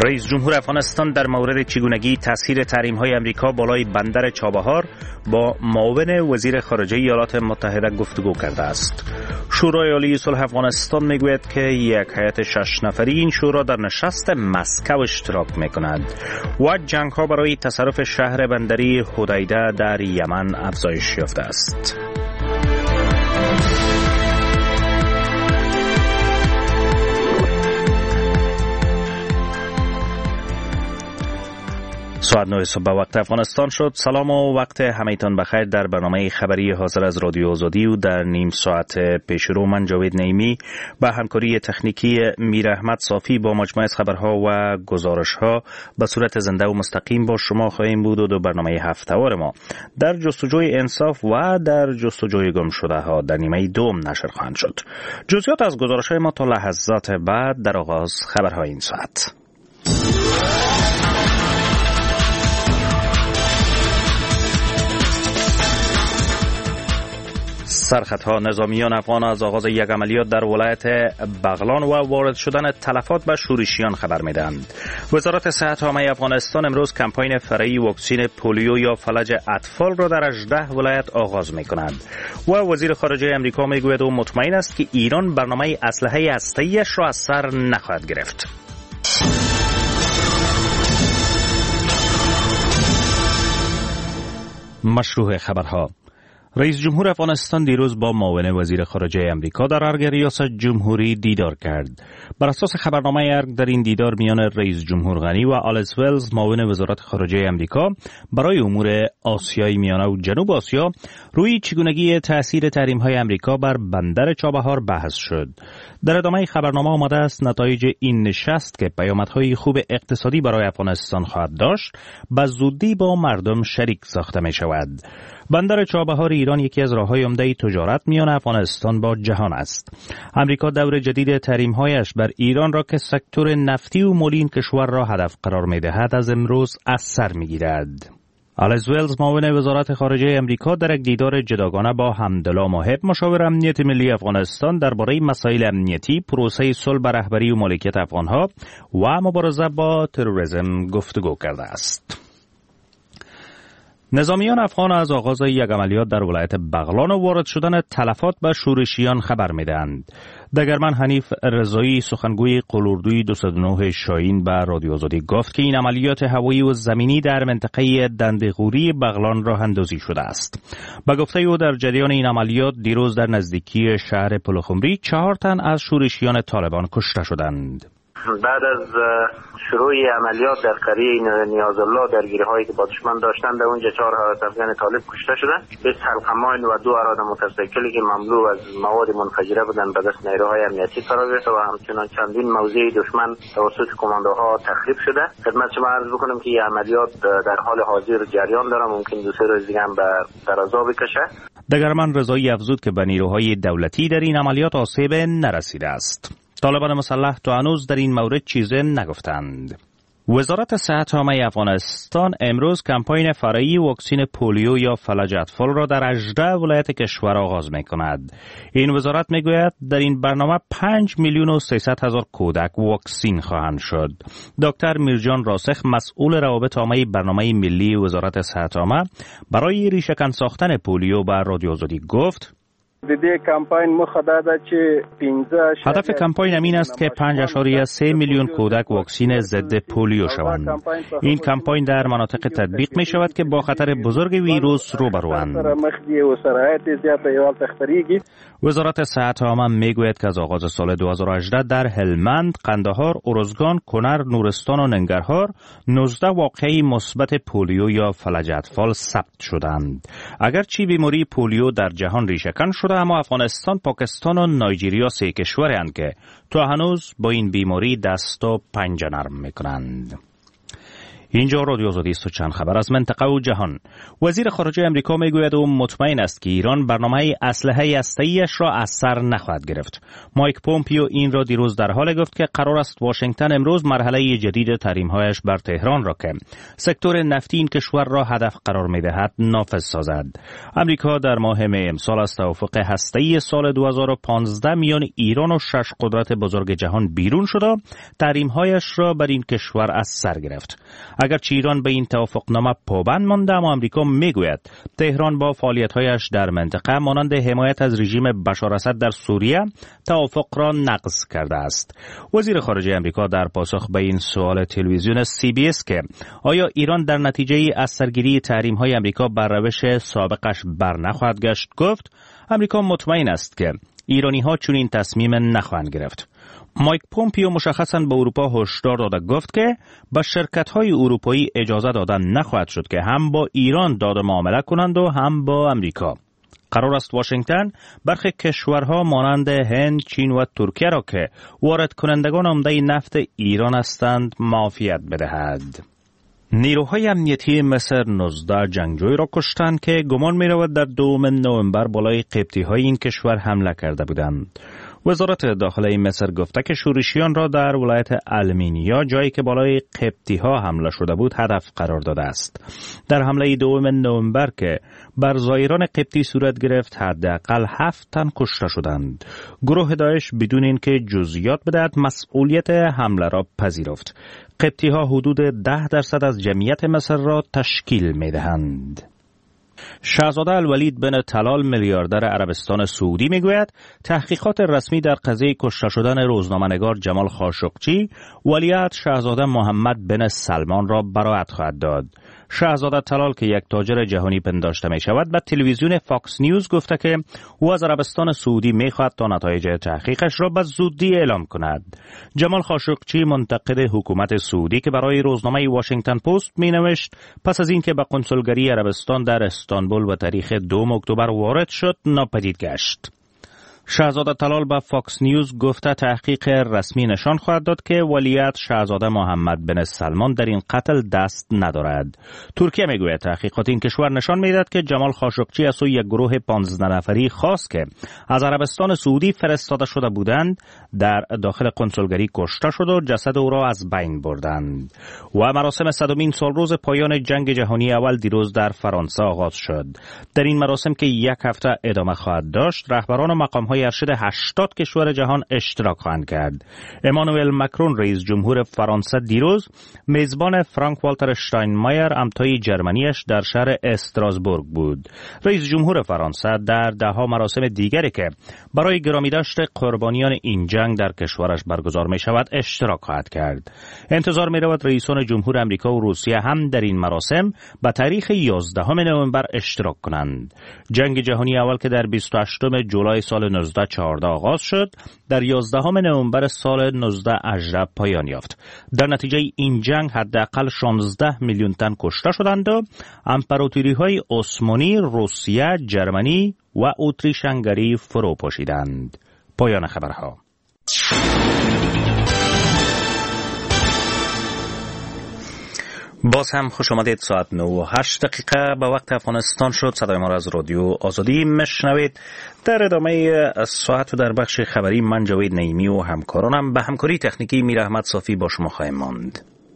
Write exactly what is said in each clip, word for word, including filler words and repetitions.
رئیس جمهور افغانستان در مورد چگونگی تاثیر تحریم‌های آمریکا بالای بندر چابهار با معاون وزیر خارجه ایالات متحده گفتگو کرده است. شورای عالی صلح افغانستان میگوید که یک هیئت شش نفری این شورا در نشست مسکو اشتراک میکند و جنگ‌ها برای تصرف شهر بندری حدیده در یمن افزایش یافته است. ساعت نه صبح به وقت افغانستان شد. سلام و وقت همه‌تان بخیر. در برنامه خبری حاضر از رادیو آزادی و در نیم ساعت پیشرو من جاوید نعیمی با همکاری تکنیکی میر احمد صافی با مجموعه از خبرها و گزارش‌ها به صورت زنده و مستقیم با شما خواهیم بود و دو برنامه هفته‌وار ما در جستجوی انصاف و در جستجوی گم شده ها در نیمه دوم نشر خواهند شد. جزئیات از گزارش‌های ما تا لحظات بعد در آغاز خبرهای این ساعت. سرخطها نظامیان افغان از آغاز یک عملیات در ولایت بغلان و وارد شدن تلفات به شورشیان خبر میدهند. وزارت صحت عامه افغانستان امروز کمپاین فرعی واکسن پولیو یا فلج اطفال را در هجده ولایت آغاز میکند و وزیر خارجه امریکا میگوید او مطمئن است که ایران برنامه اسلحه هسته‌ایش را از سر نخواهد گرفت. مشروع خبرها. رئیس جمهور افغانستان دیروز با معاون وزیر خارجه امریکا در ارگ ریاست جمهوری دیدار کرد. بر اساس خبرنامه ارگ در این دیدار میان رئیس جمهور غنی و آلیس ولز معاون وزارت خارجه امریکا برای امور آسیای میانه و جنوب آسیا روی چگونگی تاثیر تحریم‌های امریکا بر بندر چابهار بحث شد. در ادامه خبرنامه آمده است نتایج این نشست که پیامدهای خوب اقتصادی برای افغانستان خواهد داشت به زودی با مردم شریک ساخته می شود. بندر چابهار ایران یکی از راه‌های عمده تجارت میان افغانستان با جهان است. امریکا دور جدید تحریم‌هایش بر ایران را که سکتور نفتی و مولین کشور را هدف قرار می‌دهد از امروز از سر می‌گیرد. آلیس ولز معاون وزارت خارجه امریکا در یک دیدار جداگانه با حمدالله ماهب مشاور امنیت ملی افغانستان درباره مسائل امنیتی، پروسه صلح به رهبری و مالکیت افغان‌ها و مبارزه با تروریسم گفتگو کرده است. نظامیان افغان از آغاز یک عملیات در ولایت بغلان و وارد شدن تلفات به شورشیان خبر میدهند. دگرمن حنیف رضایی سخنگوی قلوردوی دویست و نه شاهین به رادیو آزادی گفت که این عملیات هوایی و زمینی در منطقه دندغوری بغلان راه اندازی شده است. به گفته او در جریان این عملیات دیروز در نزدیکی شهر پلخمری چهار تن از شورشیان طالبان کشته شدند. بعد از شروع عملیات در قریه نیازالله درگیری هایی که با دشمن داشتند در اونجا چهار حالت افغان طالب کشته شدند. بیست حلقه‌ماین و دو اراده موتورسیکلی که مملو از مواد منفجره بودند به دست نیروهای امنیتی قرار گرفت و همچنین چندین موضع دشمن توسط کماندوها تخریب شده. خدمت شما عرض بکنم که این عملیات در حال حاضر جریان داره، ممکن دو سه روز دیگه هم به درازا بکشه. دگرمن رضایی افزود که به نیروهای دولتی در این عملیات آسیب نرسیده است. طالبان مسلح تا هنوز در این مورد چیزی نگفتند. وزارت صحت عامه افغانستان امروز کمپاین فرعی واکسن پولیو یا فلج اطفال را در هجده ولایت کشور آغاز می کند. این وزارت می گوید در این برنامه پنج میلیون و سیصد هزار کودک واکسین خواهند شد. دکتر میرجان راسخ مسئول روابط عامه برنامه ملی وزارت صحت عامه برای ریشه‌کن ساختن پولیو به رادیو آزادی گفت: هدف کمپاین امین است که پنج ممیز سه میلیون کودک واکسین ضد پولیو شوند. این کمپاین در مناطق تطبیق می شود که با خطر بزرگ ویروس روبروند. وزارت صحت عامه می گوید که از آغاز سال دو هزار و هجده در هلمند، قندهار، ارزگان، کنر، نورستان و ننگرهار نوزده واقعه مثبت پولیو یا فلج اطفال ثبت شدند. اگرچه بیماری پولیو در جهان ریشه‌کن شده، اما افغانستان، پاکستان و نایجریا سه کشورند که تا هنوز با این بیماری دست و پنجه نرم میکنند. اینجا رادیو آزادی است و چند خبر از منطقه و جهان. وزیر خارجه امریکا میگوید او مطمئن است که ایران برنامه اسلحه هسته‌ایش را از سر نخواهد گرفت. مایک پومپیو این را دیروز در حالی گفت که قرار است واشنگتن امروز مرحله جدید تحریم‌هایش بر تهران را که سکتور نفتی این کشور را هدف قرار می‌دهد نافذ سازد. امریکا در ماه می امسال از توافق هسته‌ای سال دو هزار و پانزده میان ایران و شش قدرت بزرگ جهان بیرون شد و تحریم‌هایش را بر این کشور از سر گرفت. اگرچه ایران به این توافقنامه پابند مانده، اما امریکا میگوید تهران با فعالیت‌هایش در منطقه مانند حمایت از رژیم بشار اسد در سوریه توافق را نقض کرده است. وزیر خارجه امریکا در پاسخ به این سوال تلویزیون سی بی اس که آیا ایران در نتیجه از سرگیری تحریم‌های امریکا بر روش سابقش برنخواهد گشت گفت امریکا مطمئن است که ایرانی‌ها چنین تصمیم نخواهند گرفت. مایک پومپیو مشخصاً به اروپا هشدار داده گفت که به شرکت‌های اروپایی اجازه دادن نخواهد شد که هم با ایران داد و معامله کنند و هم با امریکا. قرار است واشنگتن برخی کشورها مانند هند، چین و ترکیه را که وارد کنندگان عمده نفت ایران هستند معافیت بدهد. نیروهای امنیتی مصر نوزده جنگجوی را کشتند که گمان می‌رود در دوم نوامبر بالای قبطی‌های این کشور حمله کرده بودند. وزارت داخله مصر گفته که شورشیان را در ولایت المینیا، جایی که بالای قبطی‌ها حمله شده بود، هدف قرار داده است. در حمله دوم نوامبر که بر زائران قبطی صورت گرفت، حداقل هفت تن کشته شدند. گروه داعش بدون اینکه جزئیات بدهد مسئولیت حمله را پذیرفت. قبطی‌ها حدود ده درصد از جمعیت مصر را تشکیل می‌دهند. شاهزاده الولید بن طلال میلیاردر عربستان سعودی میگوید تحقیقات رسمی در قضیه کشته شدن روزنامه‌نگار جمال خاشقچی ولیعهد شاهزاده محمد بن سلمان را براءت خواهد داد. شاهزاده طلال که یک تاجر جهانی پنداشته می شود به تلویزیون فاکس نیوز گفته که او از عربستان سعودی می خواهد تا نتایج تحقیقش را به زودی اعلام کند. جمال خاشقچی منتقد حکومت سعودی که برای روزنامه واشنگتن پست می نوشت پس از اینکه به قنسولگری عربستان در استانبول و تاریخ دوم اکتبر وارد شد ناپدید گشت. شاهزاده طلال به فاکس نیوز گفته تحقیق رسمی نشان خواهد داد که ولیعهد شاهزاده محمد بن سلمان در این قتل دست ندارد. ترکیه میگوید تحقیقات این کشور نشان میدهد که جمال خاشقچی از سوی یک گروه پانزده نفری خاص که از عربستان سعودی فرستاده شده بودند در داخل قنسولگری کشته شد و جسد او را از بین بردند. و مراسم صدمین سالروز پایان جنگ جهانی اول دیروز در فرانسه آغاز شد. در این مراسم که یک هفته ادامه خواهد داشت، رهبران و مقام های ارشد هشتاد کشور جهان اشتراک خواهند کرد. امانوئل مکرون رئیس جمهور فرانسه دیروز میزبان فرانک والتر اشتاینمایر همتای جرمنیش در شهر استراسبورگ بود. رئیس جمهور فرانسه در دهها مراسم دیگری که برای گرامیداشت قربانیان این جنگ در کشورش برگزار می شود اشتراک خواهد کرد. انتظار می رود رئیسان جمهور امریکا و روسیه هم در این مراسم به تاریخ یازدهم نوامبر اشتراک کنند. جنگ جهانی اول که در بیست و هشتم جولای سال هزار و نهصد و چهارده آغاز شد، در یازدهم نوامبر سال هزار و نهصد و هجده پایان یافت. در نتیجه این جنگ حداقل شانزده میلیون تن کشته شدند و امپراتوری‌های عثمانی، روسیه، جرمنی و اتریش هنگری فرو پاشیدند. پایان خبرها. باز هم خوش آمدید. ساعت نه و هشت دقیقه به وقت افغانستان شد. صدای ما را از رادیو آزادی میشنوید. در ادامه ساعت و در بخش خبری من جاوید نعیمی و همکارانم به همکاری تکنیکی میر احمد صافی با شما خواهیم ماند.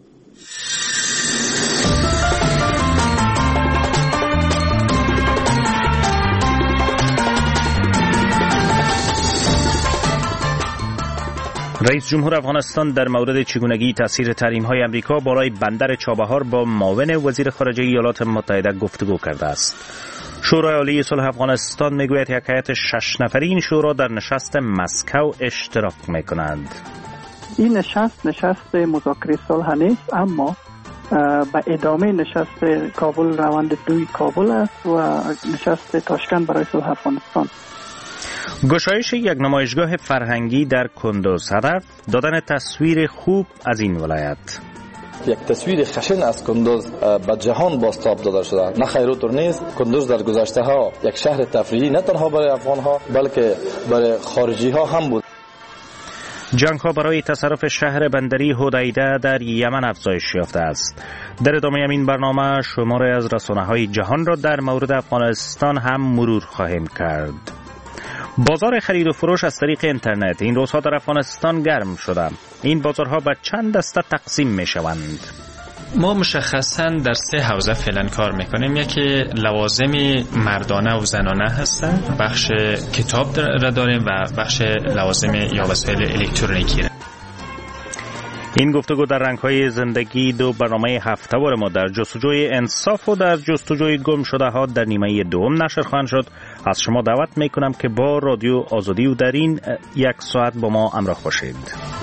رئیس جمهور افغانستان در مورد چگونگی تاثیر تحریم‌های امریکا بالای بندر چابهار با معاون وزیر خارجه ایالات متحده گفتگو کرده است. شورای عالی صلح افغانستان میگوید یک هیئت شش نفری این شورا در نشست مسکو اشتراک میکنند. این نشست نشست مذاکره صلح نیست، اما به ادامه نشست کابل روند دوی کابل است و نشست تاشکند برای صلح افغانستان. گشایش یک نمایشگاه فرهنگی در کندوز هدف دادن تصویر خوب از این ولایت. یک تصویر خشن از کندوز به جهان بازتاب داده شده. نه خیر و طور نیست. کندوز در گذشته ها یک شهر تفریحی نه تنها برای افغان ها بلکه برای خارجی ها هم بود. جنگ ها برای تصرف شهر بندری حدیده در یمن افزایش یافته است. در ادامه این برنامه شماری از رسانه‌های جهان را در مورد افغانستان هم مرور خواهیم کرد. بازار خرید و فروش از طریق اینترنت این روزها در افغانستان گرم شده. این بازارها به چند دسته تقسیم می شوند. ما مشخصاً در سه حوزه فعلا کار میکنیم. یکی لوازم مردانه و زنانه هستند، بخش کتاب را داریم و بخش لوازم یا وسایل الکترونیکی. این گفتگو در رنگ‌های زندگی دو برنامه هفته‌وار ما در جستجوی انصاف و در جستجوی گم شده ها در نیمه دوم نشر خواهد شد. از شما دعوت میکنم که با رادیو آزادی و در این یک ساعت با ما همراه باشید.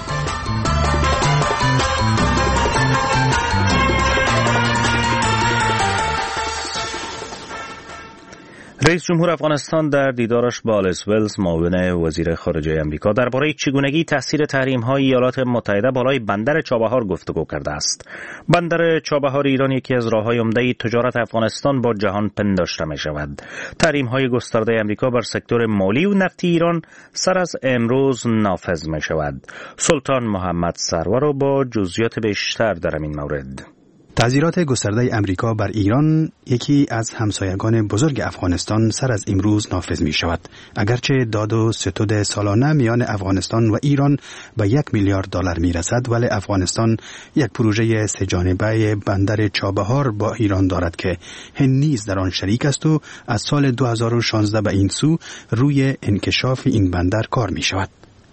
رئیس جمهور افغانستان در دیدارش با آلیس ولز معاون وزیر خارجه امریکا درباره چگونگی تاثیر تحریم‌های ایالات متحده بالای بندر چابهار گفتگو کرده است. بندر چابهار ایران یکی از راه‌های عمده تجارت افغانستان با جهان پنداشته می‌شود. تحریم‌های گسترده امریکا بر سکتور مالی و نفتی ایران سر از امروز نافذ می‌شود. سلطان محمد سرور با جزئیات بیشتر در این مورد. تعزیرات گسترده امریکا بر ایران یکی از همسایگان بزرگ افغانستان سر از امروز نافذ می شود. اگرچه داد و ستد سالانه میان افغانستان و ایران به یک میلیارد دلار می رسد، ولی افغانستان یک پروژه سه جانبه بندر چابهار با ایران دارد که هند نیز در آن شریک است و از سال دو هزار و شانزده به این سو روی انکشاف این بندر کار می شود.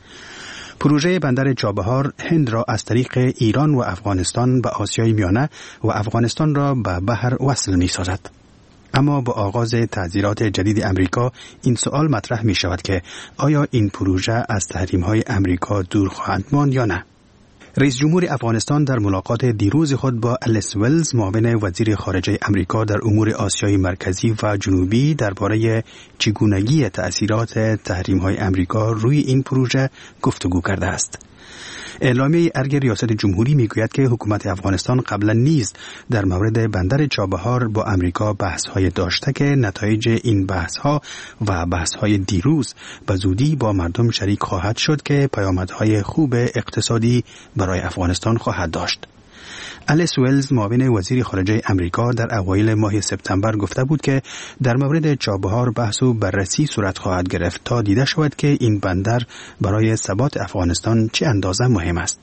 پروژه بندر چابهار هند را از طریق ایران و افغانستان به آسیای میانه و افغانستان را به بحر وصل می سازد. اما با آغاز تعزیرات جدید امریکا این سوال مطرح می شود که آیا این پروژه از تحریم‌های امریکا دور خواهد ماند یا نه؟ رئیس جمهور افغانستان در ملاقات دیروز خود با آلیس ولز معاون وزیر خارجه امریکا در امور آسیای مرکزی و جنوبی درباره چگونگی تأثیرات تحریم‌های امریکا روی این پروژه گفتگو کرده است. اعلامیه ارگ ریاست جمهوری میگوید که حکومت افغانستان قبلا نیز در مورد بندر چابهار با امریکا بحث‌های داشته که نتایج این بحث‌ها و بحث‌های دیروز به زودی با مردم شریک خواهد شد که پیامدهای خوب اقتصادی برای افغانستان خواهد داشت. آلیس ولز معاون وزیر خارجه امریکا در اوایل ماه سپتامبر گفته بود که در مورد چابهار بحث و بررسی صورت خواهد گرفت تا دیده شود که این بندر برای ثبات افغانستان چه اندازه مهم است.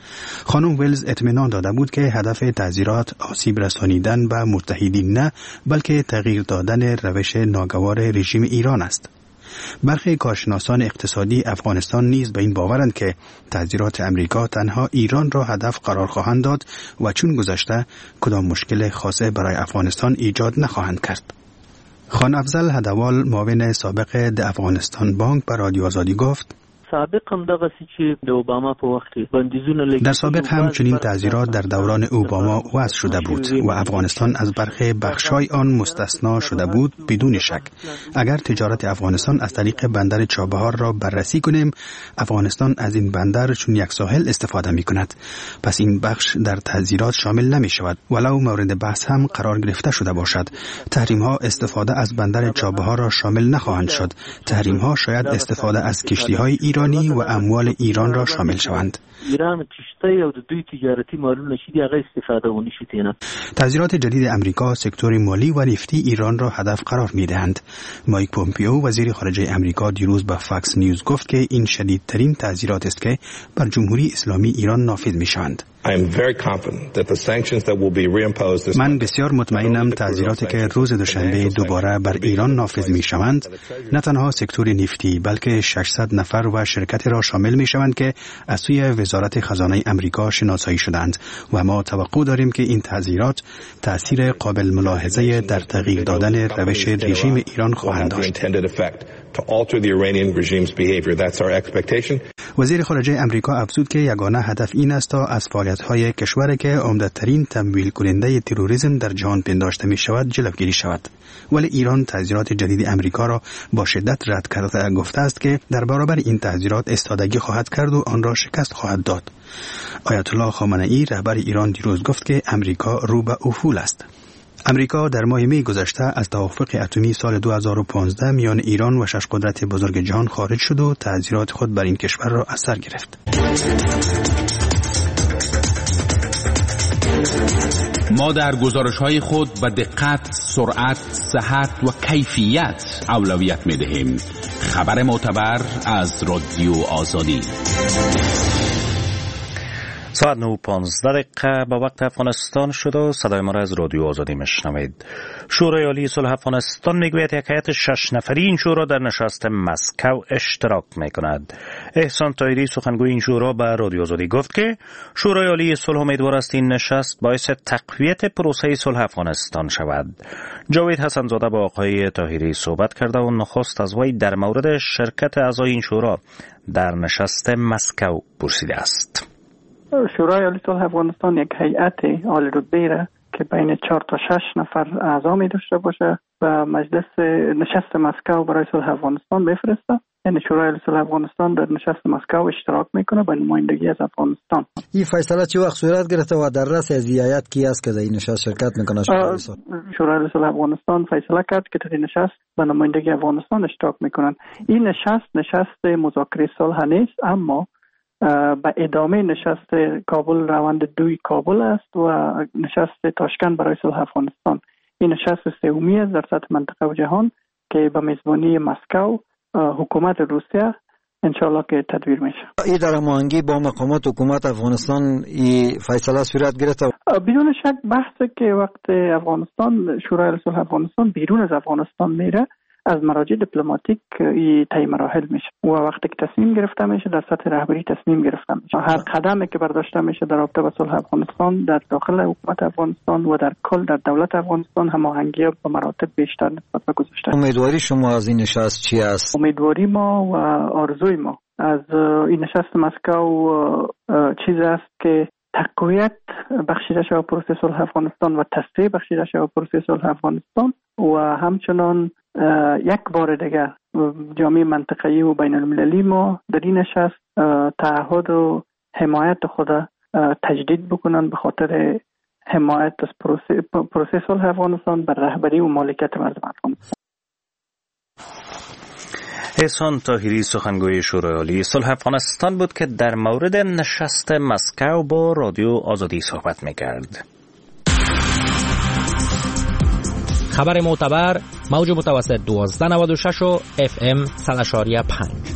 خانم ولز اطمینان داده بود که هدف تعزیرات آسیب رسانیدن به متحدین نه، بلکه تغییر دادن روش ناگوار رژیم ایران است. برخی کارشناسان اقتصادی افغانستان نیز به این باورند که تعزیرات امریکا تنها ایران را هدف قرار خواهند داد و چون گذشته کدام مشکل خاصه برای افغانستان ایجاد نخواهند کرد. خان افضل هدوال معاون سابق د افغانستان بانک به رادیو آزادی گفت: سابق هم دغه چې د اوباما په وخت کې بندیزونه لګیدل. در سابق هم چنین تعزیرات در دوران اوباما وضع شده بود و افغانستان از برخی بخشای آن مستثنا شده بود. بدون شک اگر تجارت افغانستان از طریق بندر چابهار را بررسی کنیم، افغانستان از این بندر چون یک ساحل استفاده می کند، پس این بخش در تعزیرات شامل نمی شود ولو مورد بحث هم قرار گرفته شده باشد. تحریم ها استفاده از بندر چابهار را شامل نخواهند شد. تحریم ها شاید استفاده از کشتی های ایرانی و اموال ایران را شامل شوند. ایران کشتی او د دوی تجارتی مالونه شي هغه استفاده ونی شي تینا. تعزیرات جدید امریکا سکتور مالی و نفتی ایران را هدف قرار می‌دهند. مایک پومپیو وزیر خارجه امریکا دیروز به فاکس نیوز گفت که این شدیدترین تعزیرات است که بر جمهوری اسلامی ایران نافذ می‌شوند. من بسیار مطمئنم تعزیراتی که روز دوشنبه دوباره بر ایران نافذ می‌شوند نه تنها سکتور نفتی بلکه ششصد نفر و شرکت را شامل می‌شوند که از سوی وزارت خزانه امریکا شناسایی شدند و ما توقع داریم که این تعزیرات تأثیر قابل ملاحظه در تغییر دادن روش رژیم ایران خواهند داشت. وزیر خارجه امریکا افزود که یگانه هدف این است تا از فعالیت‌های کشوری که عمده‌ترین تمویل کننده تروریسم در جهان پنداشته می‌شود جلوگیری شود. ولی ایران تعزیرات جدید امریکا را با شدت رد کرده گفته است که در برابر این تعزیرات ایستادگی خواهد کرد و آن را شکست خواهد داد. آیت الله خامنه‌ای رهبر ایران دیروز گفت که امریکا رو به افول است. امریکا در ماه می گذشته از توافق اتمی سال دو هزار و پانزده میان ایران و شش قدرت بزرگ جهان خارج شد و تعزیرات خود بر این کشور را از سر گرفت. ما در گزارش‌های خود به دقت، سرعت، صحت و کیفیت اولویت می‌دهیم. خبر معتبر از رادیو آزادی. ساعت نه و پانزده دقیقه به وقت افغانستان شد و صدای ما را از رادیو آزادی میشنوید. شورای عالی صلح افغانستان میگوید یک هیئت شش نفری این شورا در نشست مسکو اشتراک میکند. احسان طاهری سخنگوی این شورا به رادیو آزادی گفت که شورای عالی صلح امیدوار است این نشست باعث تقویت پروسه صلح افغانستان شود. جاوید حسن‌زاده با آقای طاهری صحبت کرده و نخست از وی در مورد شرکت اعضای این شورا در نشست مسکو پرسیده است. شورای عالی صلح افغانستان یک هیئت عالی رتبه را که بین چهار تا شش نفر اعضا می داشته باشه و مجلس نشست مسکو برای صلح افغانستان بفرسته. یعنی شورای عالی صلح افغانستان در نشست مسکو اشتراک میکنه به نمایندگی از افغانستان. این فیصله چه وقت صورت گرفته و در رأس از هیئت کی است که در این نشست شرکت میکنه؟ شورای عالی صلح افغانستان فیصله کرد که در این نشست به نمایندگی افغانستان اشتراک میکنن. این نشست نشست مذاکره صلح نیست، اما به ادامه نشست کابل روند دوی کابل است و نشست تاشکند برای صلح افغانستان. این نشست سومی است در سطح منطقه و جهان که به میزبانی مسکو حکومت روسیه انشالله که تدبیر میشه. این در هماهنگی با مقامات حکومت افغانستان این فیصله صورت گرفته؟ بدون شک بحث که وقت افغانستان شورای عالی صلح افغانستان بیرون از افغانستان میره از مراجع دیپلماتیک طی مراحل میشه و وقتی که تصمیم گرفته میشه در سطح رهبری تصمیم گرفته میشه. هر قدمی که برداشته میشه در رابطه با صلح افغانستان در داخل حکومت افغانستان و در کل در دولت افغانستان هماهنگی به مراتب بیشتر نسبت به گذشته. امیدواری شما از این نشست چی است؟ امیدواری ما و آرزوی ما از این نشست مسکو چیز است که تقویت بخشیده شود پروسه صلح افغانستان و تصفیه بخشیده شود پروسه صلح افغانستان و همچنان یک بار دیگر جامعه منطقه‌ای و بین المللی ما در این نشست تعهد و حمایت خود تجدید بکنن به خاطر حمایت از پروسه پروسه صلح افغانستان بر رهبری و مالکیت مردم افغانستان. احسان طاهری سخنگوی شورای عالی صلح افغانستان بود که در مورد نشست مسکو با رادیو آزادی صحبت می‌کرد. خبر معتبر موج متوسط دوازده نود و شش و اف ام صد و پنج.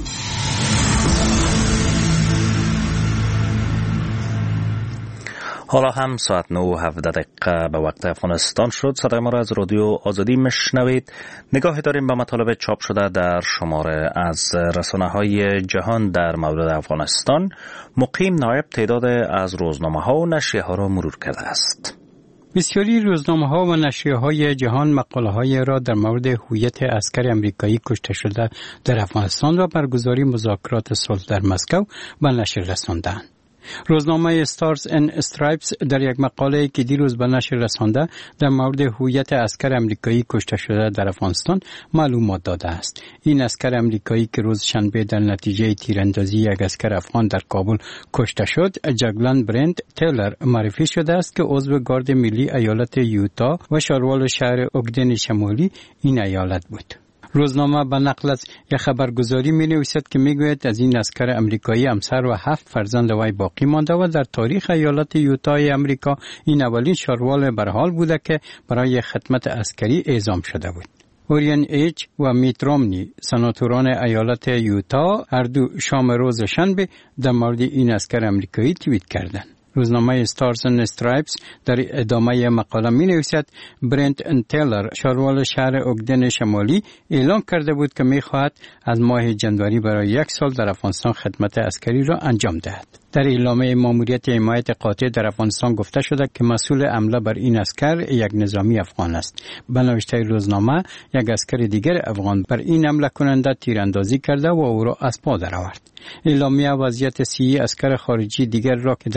حالا هم ساعت نه و هفده دقیقه به وقت افغانستان شد. صدای ما را از رادیو آزادی میشنوید. نگاهی داریم به مطالب چاپ شده در شماره از رسانه‌های جهان در مورد افغانستان. مقیم نایب تعداد از روزنامه‌ها و نشریه‌ها را مرور کرده است. بسیاری روزنامه‌ها و نشریه‌های جهان مقاله‌های را در مورد هویت عسکر آمریکایی کشته شده در افغانستان و برگزاری مذاکرات صلح در مسکو به نشر رساندند. روزنامه استارز ان استرایپس در یک مقاله که دیروز به نشر رسانده در مورد هویت عسکر آمریکایی کشته شده در افغانستان معلومات داده است. این عسکر آمریکایی که روز شنبه در نتیجه تیراندازی یک عسکر افغان در کابل کشته شد، جگلن برنت تیلر معرفی شده است که عضو گارد ملی ایالت یوتا و شاروال شهر اوگدن شمالی این ایالت بود. روزنامه به نقل از یک خبرگزاری می نویسد که می گوید از این عسکر امریکایی همسر و هفت فرزند وی باقی مانده و در تاریخ ایالت یوتای امریکا این اولین شاروال برحال بوده که برای خدمت عسکری اعزام شده بود. اوریان ایچ و میت رومنی سناتوران ایالت یوتا هر دو شام روز شنبه در مورد این عسکر امریکایی توییت کردند. روزنامه استارز اند استرایپس در ادامه مقاله می نویسد برنت تیلر شاروال شهر اوگدن شمالی اعلام کرده بود که می خواهد از ماه جنوری برای یک سال در افغانستان خدمت عسکری را انجام دهد. در اعلامیه ماموریت حمایت قاطع در افغانستان گفته شده که مسئول حمله بر این عسکر یک نظامی افغان است. به نوشته روزنامه یک عسکر دیگر افغان بر این حمله کننده تیراندازی کرده و او را از پا درآورد. اعلامیه وضعیت صحی عسکر خارجی دیگر را که در این حمله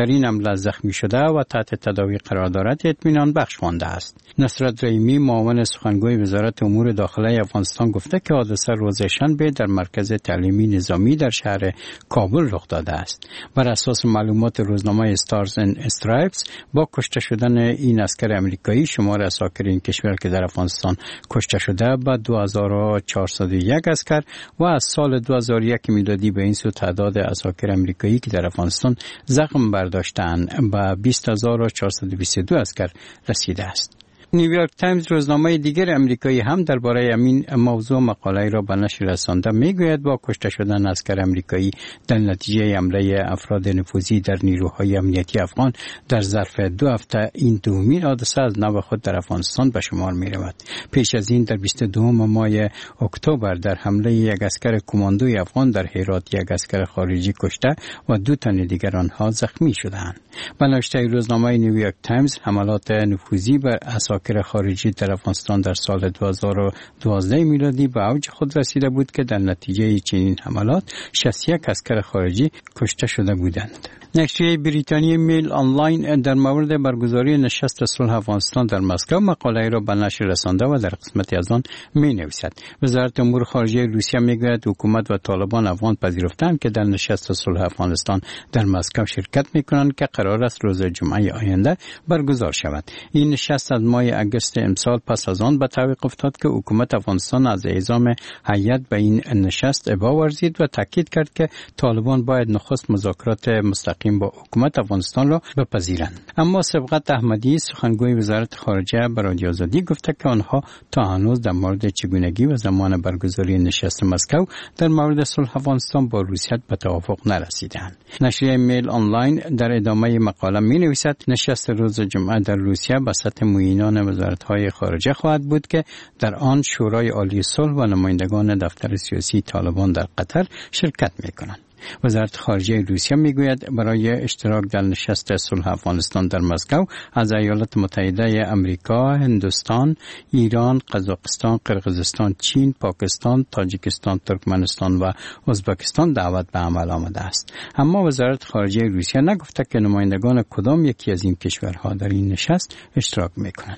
حال از زخمی شده و تحت تداوی قرار دارد اطمینان بخش خوانده است. نصرت رحیمی معاون سخنگوی وزارت امور داخلی افغانستان گفته که حادثه روز شنبه در مرکز تعلیمی نظامی در شهر کابل رخ داده است. بر اساس معلومات روزنامه استارز اند استرایپس با کشته شدن این عسکر امریکایی شمار عساکر این کشور که در افغانستان کشته شده به دو هزار و چهارصد و یک عسکر و از سال دو هزار و یک میلادی به این سو تعداد عساکر امریکایی که در افغانستان زخم برداشتند به بیست هزار و چهارصد و بیست و دو عسکر رسیده است. نیویورک تایمز روزنامه دیگر امریکایی هم درباره همین موضوع مقاله را به نشر رسانده میگوید با کشته شدن عسکر امریکایی در نتیجه حمله افراد نفوذی در نیروهای امنیتی افغان در ظرف دو هفته این دومین حادثه از نوع خود در افغانستان به شمار می رود. پیش از این در بیست و دو ماه اکتبر در حمله یک عسکر کماندوی افغان در هرات یک عسکر خارجی کشته و دو تن دیگر آنها زخمی شدند. به نوشته روزنامه نیویورک تایمز حملات نفوذی بر عساکر خارجی در افغانستان در سال دو هزار و دوازده میلادی به اوج خود رسیده بود که در نتیجه چنین حملات شصت و یک عسکر خارجی کشته شده بودند. نشریه بریتانیای میل آنلاین در مورد برگزاری نشست صلح افغانستان در مسکو مقاله را به نشر رسانده و در قسمتی از آن می نویسد. وزارت امور خارجه روسیه می گوید حکومت و طالبان افغان پذیرفتند که در نشست صلح افغانستان در مسکو شرکت می کنند که قرار است روز جمعه آینده برگزار شود. این نشست از ماه اگست امسال پس از آن به تعویق افتاد که حکومت افغانستان از اعزام هیئت به این نشست ابا ورزید و تاکید کرد که طالبان باید نخست مذاکرات مستقیم با حکومت افغانستان را بپذیرند. اما سبقت احمدی سخنگوی وزارت خارجه به رادیو آزادی گفته که آنها تا هنوز در مورد چگونگی و زمان برگزاری نشست مسکو در مورد صلح افغانستان با روسیه به توافق نرسیدند. نشریه میل آنلاین در ادامه مقاله می نویسد نشست روز جمعه در روسیه به سطح معینان وزارت‌های خارجه خواهد بود که در آن شورای عالی صلح و نمایندگان دفتر سیاسی طالبان در قطر شرکت می‌کنند. وزارت خارجه روسیه میگوید برای اشتراک در نشست صلح افغانستان در مسکو از ایالات متحده آمریکا، هندوستان، ایران، قزاقستان، قرقیزستان، چین، پاکستان، تاجیکستان، ترکمنستان و ازبکستان دعوت به عمل آمده است. اما وزارت خارجه روسیه نگفته که نمایندگان کدام یکی از این کشورها در این نشست اشتراک میکنند.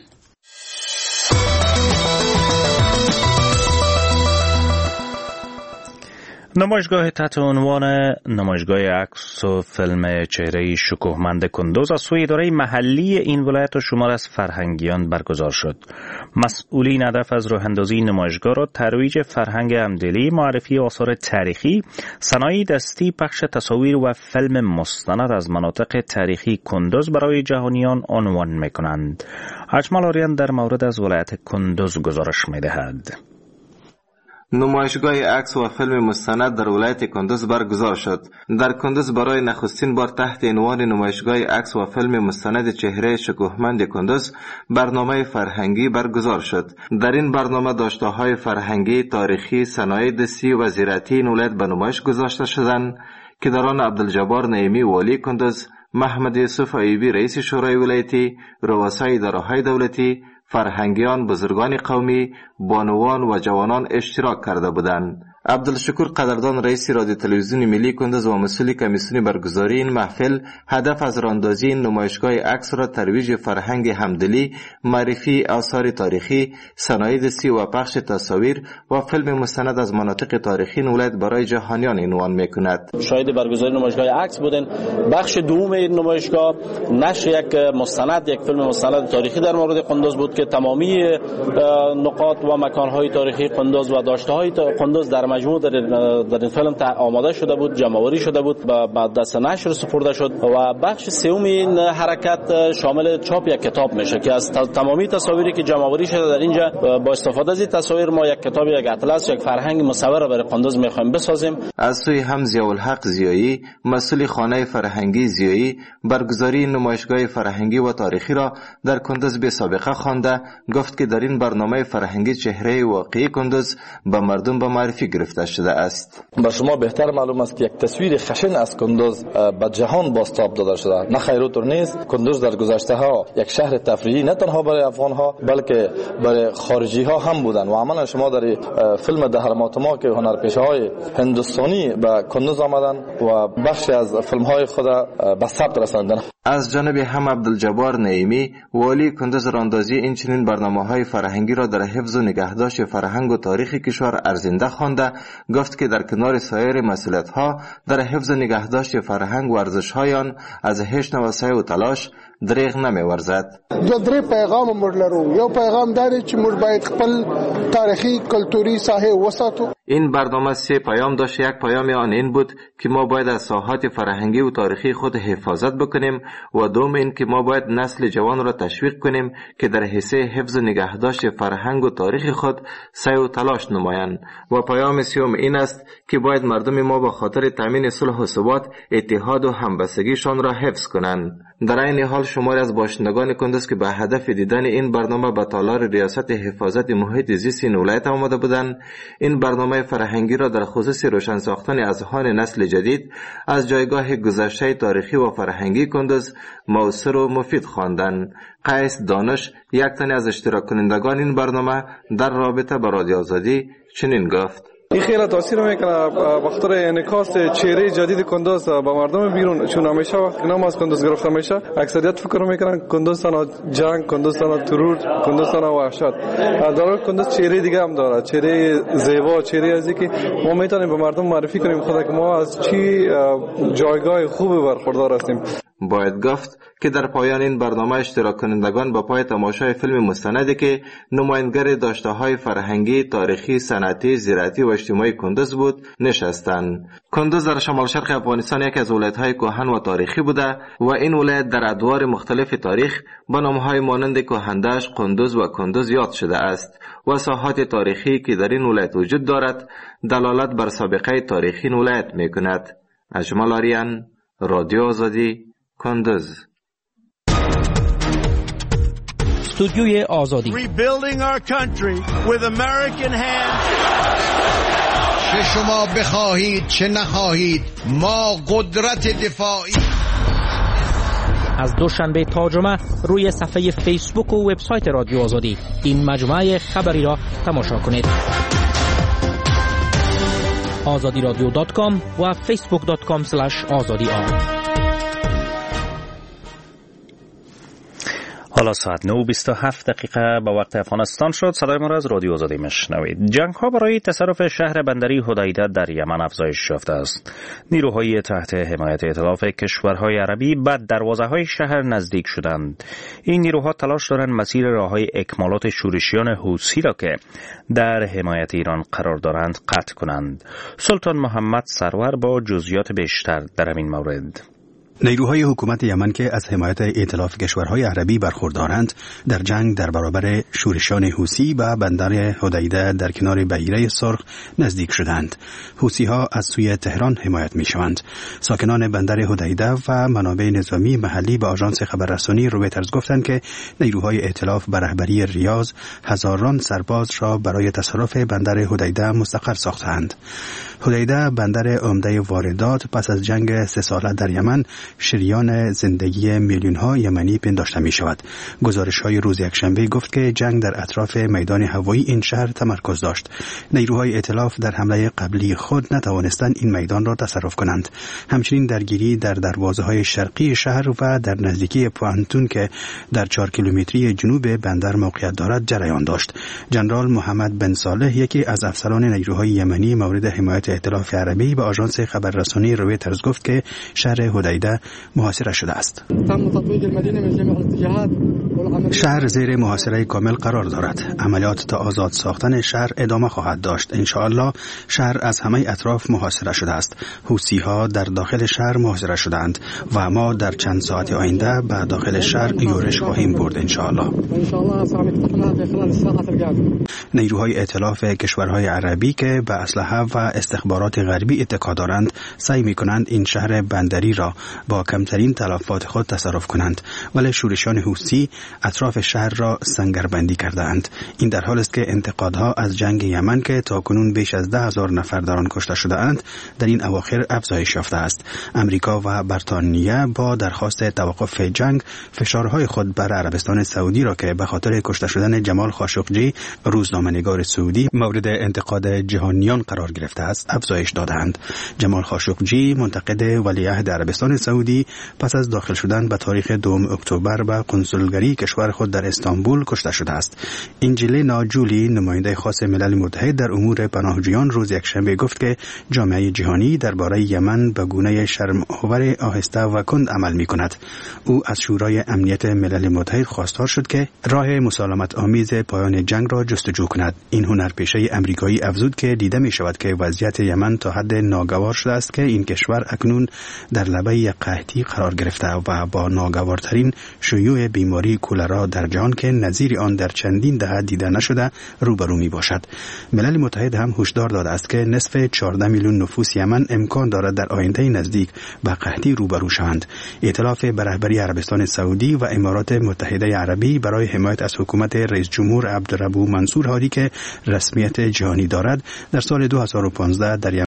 نمایشگاه تحت عنوان نمایشگاه عکس و فیلم چهره شکوهمند کندوز از سوی اداره محلی این ولایت و شمار از فرهنگیان برگزار شد. مسئولین هدف از راه اندازی نمایشگاه را ترویج فرهنگ همدلی، معرفی آثار تاریخی، صنایع دستی، پخش تصاویر و فیلم مستند از مناطق تاریخی کندوز برای جهانیان عنوان می‌کنند. اجمل آریان در مورد از ولایت کندوز گزارش می‌دهد. نمایشگاه عکس و فیلم مستند در ولایت کندوز برگزار شد. در کندوز برای نخستین بار تحت عنوان نمایشگاه عکس و فیلم مستند چهره شکوهمند کندوز برنامه فرهنگی برگزار شد. در این برنامه داشته‌های فرهنگی، تاریخی، صنایع دستی و زراعتی این ولایت به نمایش گذاشته شدند که در آن عبدالجبار نعیمی والی کندوز، محمد یوسف ایوبی رئیس شورای ولایتی، رؤسای اداره‌های دولتی، فرهنگیان، بزرگان قومی، بانوان و جوانان اشتراک کرده بودند. عبدالشکور قدردان رئیس رادیو تلویزیون ملی کندوز و مسئول کمیسیون برگزاری این محفل هدف از راندازی این نمایشگاه عکس را ترویج فرهنگ همدلی، معرفی آثار تاریخی، صنایع دستی و پخش تصاویر و فیلم مستند از مناطق تاریخی ولایت برای جهانیان عنوان میکند. شاهد برگزاری نمایشگاه عکس بودن. بخش دوم این نمایشگاه نشر یک مستند، یک فیلم مستند تاریخی در مورد کندوز بود که تمامی نقاط و مکان‌های تاریخی کندوز و داشته‌های کندوز در مجموع در در این فیلم آماده شده بود، جمع‌آوری شده بود، بعد دست نشر سپرده شد. و بخش سوم این حرکت شامل چاپ یک کتاب میشه که از تمامی تصاویری که جمع‌آوری شده در اینجا با استفاده از این تصاویر ما یک کتاب، یک اطلس، یک فرهنگ مصور برای کندوز می‌خوایم بسازیم. از سوی هم ضیاءالحق زیایی، مسئول خانه فرهنگی زیایی، برگزاری نمایشگاه فرهنگی و تاریخی را در کندوز به سابقه خوانده، گفت که در این برنامه فرهنگی چهره واقعی کندوز به مردم به معرفی گرفت. گرفته شده است. با شما بهتر معلوم است که یک تصویر خشن از کندوز به جهان بازتاب داده شده. نه خیر و طور نیست. کندوز در گذشته ها یک شهر تفریحی نه تنها برای افغان ها بلکه برای خارجی ها هم بودن و عملا شما در فیلم دهرماتما که هنرپیشه های هندوستانی به کندوز آمدن و بخشی از فیلم های خود به ثبت رساندن. از جانب هم عبدالجبار نعیمی والی کندوز راندازی این چنین برنامه‌های فرهنگی را در حفظ و نگهداشت فرهنگ و تاریخ کشور ارزنده خوانده، گفت که در کنار سایر مسئولیت‌ها در حفظ و نگهداشت فرهنگ و ارزش‌های آن از هیچ نوع سعی و تلاش دریغ نمی‌ورزد. دو درې پیغام موږ لرو. یو پیغام دا دی چې موږ باید خپل تاریخي کلتوري ساحه وساتو. این برنامه سه پیام داشت. یک پیام آن این بود که ما باید از ساحات فرهنگی و تاریخی خود حفاظت بکنیم و دوم این که ما باید نسل جوان را تشویق کنیم که در حصه حفظ و نگهداشت فرهنگ و تاریخ خود سعی و تلاش نمایند و پیام سوم این است که باید مردم ما با خاطر تامین صلح و ثبات اتحاد و همبستگیشان را حفظ کنند. در این حال شماری از باشندگان کندوز که به هدف دیدن این برنامه به تالار ریاست حفاظت محیط زیست این ولایت آمده بودند، این برنامه فرهنگی را در خصوص روشن ساختن اذهان نسل جدید از جایگاه گذشته تاریخی و فرهنگی کندوز موثر و مفید خواندند. قیس دانش یک تن از اشتراک کنندگان این برنامه در رابطه با رادیو آزادی چنین گفت: این خیلی تاثیر میکنه به خاطر انعکاس چهره جدید کندوز به مردم بیرون، چون همیشه وقتی نام از کندوز گرفته میشه اکثریت فکر میکنن کندوز تنها جنگ، کندوز تنها ترور، کندوز تنها وحشت. در حالی کندوز چهره دیگه هم داره، چهره زیبا، چهره ازی که ما میتونیم به مردم معرفی کنیم خدا که ما از چی جایگاه خوبی برخوردار هستیم. باید گفت که در پایان این برنامه اشتراک کنندگان با پای تماشای فیلم مستندی که نمایندگر داشته‌های فرهنگی، تاریخی، صنعتی، زراعتی و اجتماعی کندوز بود نشستند. کندوز در شمال شرق افغانستان یکی از ولایت‌های کهن و تاریخی بوده و این ولایت در ادوار مختلف تاریخ با نام‌های مانند کهندش، قندوز و کندوز یاد شده است و ساحات تاریخی که در این ولایت وجود دارد دلالت بر سابقه تاریخی این ولایت می‌کند. اجمل آریان، رادیو آزادی، کندوز. استودیوی آزادی. Rebuilding our country with American hands. چه شما بخواهید چه نخواهید ما قدرت دفاعی. از دوشنبه تا جمعه روی صفحه فیسبوک و وبسایت رادیو آزادی این مجموعه خبری را تماشا کنید. آزادی رادیو دات کام و فیسبوک دات کام اسلش آزادی آر. حالا ساعت نه و بیست و هفت دقیقه به وقت افغانستان شد. صدای ما را از رادیو آزادی میشنوید. جنگ ها برای تصرف شهر بندری حدیده در یمن افزایش یافته است. نیروهای تحت حمایت ائتلاف کشورهای عربی به دروازه‌های شهر نزدیک شدند. این نیروها تلاش دارند مسیر راههای اکمالات شورشیان حوثی را که در حمایت ایران قرار دارند قطع کنند. سلطان محمد سرور با جزئیات بیشتر در این مورد. نیروهای حکومت یمن که از حمایت ائتلاف کشورهای عربی برخوردارند در جنگ در برابر شورشیان حوثی و بندر حدیده در کنار بحیره سرخ نزدیک شدند. حوثی‌ها از سوی تهران حمایت می‌شوند. ساکنان بندر حدیده و منابع نظامی محلی به آژانس خبررسانی رویترز گفتند که نیروهای ائتلاف به رهبری ریاض هزاران سرباز را برای تصرف بندر حدیده مستقر ساختند. حدیده بندر عمده واردات پس از جنگ سه ساله در یمن شریان زندگی میلیون ها یمنی پنداشته می شود. گزارش های روز یکشنبه گفت که جنگ در اطراف میدان هوایی این شهر تمرکز داشت. نیروهای ائتلاف در حمله قبلی خود نتوانستند این میدان را تصرف کنند. همچنین درگیری در دروازه های شرقی شهر و در نزدیکی پوانتون که در چهار کیلومتری جنوب بندر موقعیت دارد جریان داشت. جنرال محمد بن صالح یکی از افسران نیروهای یمنی مورد حمایت ائتلاف عربی به آژانس خبررسانی رویترز گفت که شهر حدیده محاصره شده است. شهر زیر محاصره کامل قرار دارد. عملیات تا آزاد ساختن شهر ادامه خواهد داشت. ان شاء الله شهر از همه اطراف محاصره شده است. حوثی‌ها در داخل شهر محاصره شدند و ما در چند ساعت آینده به داخل شهر یورش خواهیم برد ان شاء الله. نیروهای ائتلاف کشورهای عربی که به اسلحه و استخبارات غربی اتکا دارند سعی می‌کنند این شهر بندری را با کمترین تلفات خود تصرف کنند، ولی شورشیان حوثی اطراف شهر را سنگربندی کردند. این در حال است که انتقادها از جنگ یمن که تاکنون بیش از ده هزار نفر در آن کشته شده اند در این اواخر افزایش یافته است. امریکا و بریتانیا با درخواست توقف جنگ فشارهای خود بر عربستان سعودی را که به خاطر کشته شدن جمال خاشقجی روزنامه‌نگار سعودی مورد انتقاد جهانیان قرار گرفته است افزایش دادند. جمال خاشقجی منتقد ولیعهد عربستان سعودی پس از داخل شدن به تاریخ دوم اکتبر به کنسولگری کشور خود در استانبول کشته شده است. انجلینا جولی نماینده خاص ملل متحد در امور پناهجویان روز یکشنبه گفت که جامعه جهانی درباره یمن به گونه شرم آور آهسته و کند عمل می‌کند. او از شورای امنیت ملل متحد خواستار شد که راه مسالمت آمیز پایان جنگ را جستجو کند. این هنرپیشه امریکایی افزود که دیده می شود که وضعیت یمن تا حد ناگوار شده است که این کشور اکنون در لبه قحطی قرار گرفته و با ناگوارترین شیوع بیماری کولرا در جهان که نظیر آن در چندین دهه دیده نشده روبرو می باشد. ملل متحد هم هشدار داده است که نصف چهارده میلیون نفوس یمن امکان دارد در آینده نزدیک به قحطی روبرو شوند. ائتلاف به رهبری عربستان سعودی و امارات متحده عربی برای حمایت از حکومت رئیس جمهور عبدالربو منصور هادی که رسمیت جهانی دارد در سال دو هزار و پانزده در